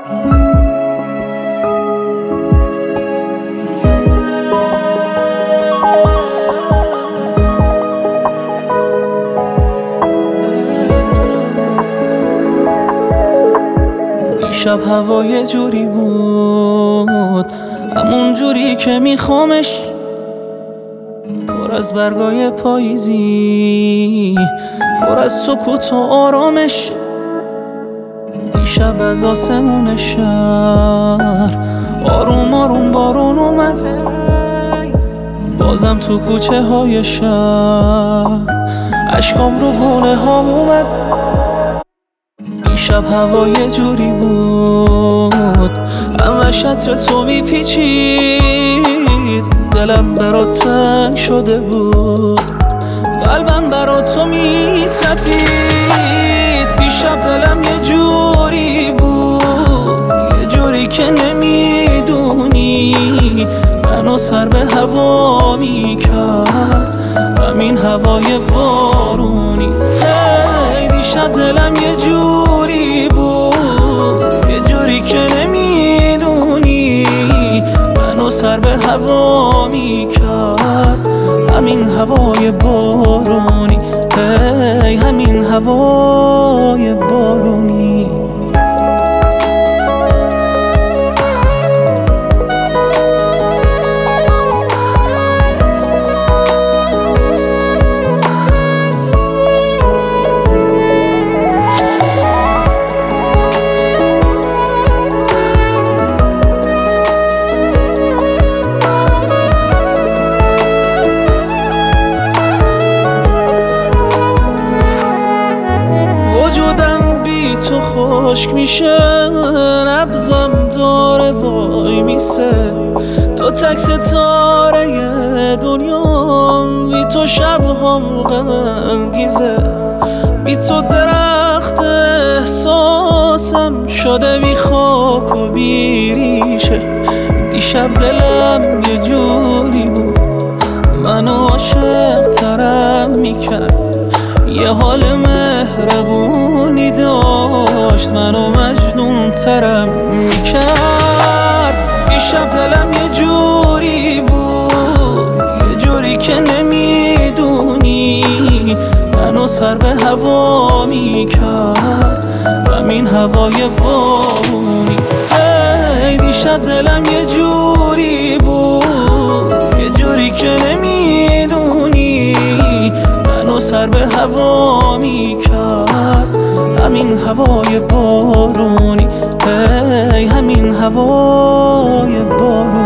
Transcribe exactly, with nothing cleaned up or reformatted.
شب هوا یه جوری بود، همون جوری که میخوامش، پر از برگای پاییزی، پر از سکوت و آرامش. دیشب از آسمون شهر آروم آروم بارون اومد، بازم تو کوچه های شهر اشکام رو گونه ها اومد. دیشب هوا یه جوری بود، همه شطر تو میپیچید، دلم برات تنگ شده بود، قلبم برات تو میتپید. دیشب دلم یه جوری بود، یه جوری که نمیدونی، منو سر به هوا میکرد همین هوای بارونی. ای دیشب دلم یه جوری بود، یه جوری که نمیدونی، منو سر به هوا میکرد همین هوای بارونی. ای همین هوای بارونی. تو خشک میشه، نبضم داره وای میسه، تو تک ستاره دنیام، بی تو شبهام غم انگیزه، بی تو درخت احساسم شده بی خاک و بی ریشه. دیشب دلم یه جوری بود، منو عاشق ترم میکرد، یه حال مهربونی داشت، منو مجنون ترم میکرد. دیشب دلم یه جوری بود، یه جوری که نمیدونی، منو سر به هوا میکرد همین هوای بارونی. ای دیشب دلم یه جوری بود، یه جوری که نمیدونی، منو سر به هوا میکرد همین هوای بارونی. ای همین هوای بارونی.